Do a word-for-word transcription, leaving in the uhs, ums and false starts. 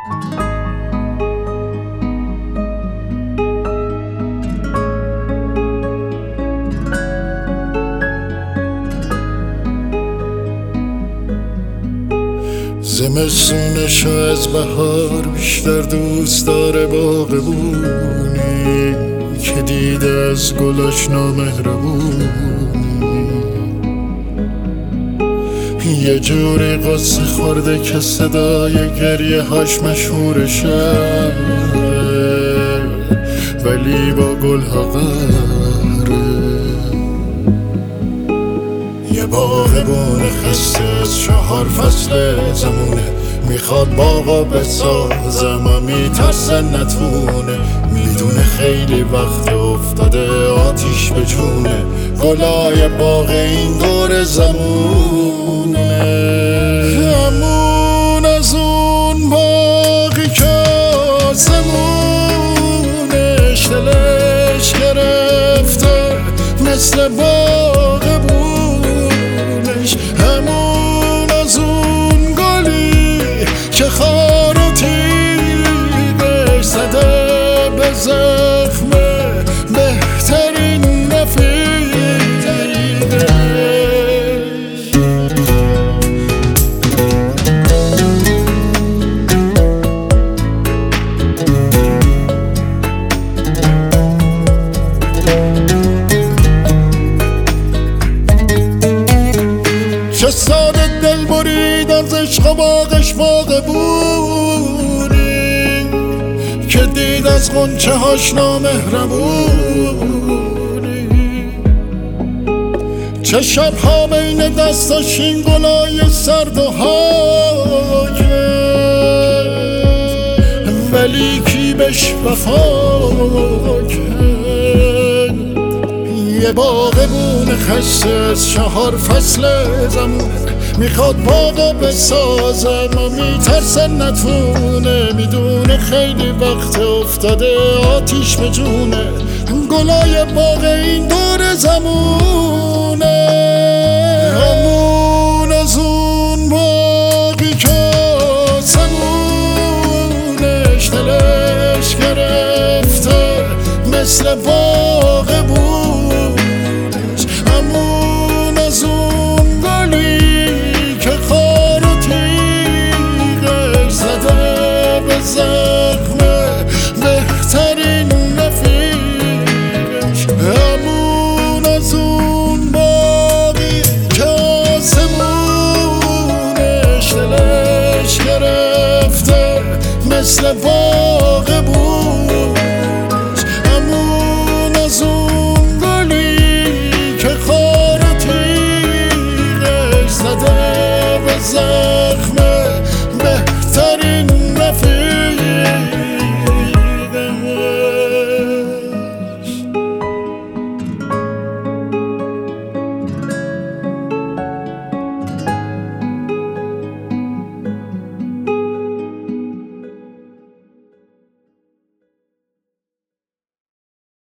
زمستونشو از بهار بیشتر دوست داره باغبونی که دیده از گلاش نامهربونی، یه جوری قصه خورده که صدای گریه هاش مشهور شهره، ولی با گل ها قهره. یه باغبون خسته از چهار فصل زمونه، میخواد باغا بسازم و میترسه نتونه، میدونه خیلی وقت افتاده آتیش به جونه، گلای باغ این دور زمونه. همون از اون باغی که آسمونش دلش گرفته مثل باغبونش، همون از اون گلی که خار و تیغش زده به زخم بهترین رفیقش. چه ساده دل برید از عشق و باغش باغبونی که دید از غنچه هاش نامهربونی، چه شبها بین دستاش این گلای سرد و هاکه، ولی کی بهش وفا کرد. یه باغبون خسته از چهار فصل زمونه، میخواد باغو بسازم و میترسه نتونه، میدونه خیلی وقت افتاده آتیش به جونه، گلای باغ این دور زمونه. همون از اون باغی که آسمونش دلش گرفته مثل باغبونش، همون از اون گلی که خار و تیغش زده به زخم بهترین رفیقش، همون از اون باغی که آسمونش دلش گرفته مثل باغبونش.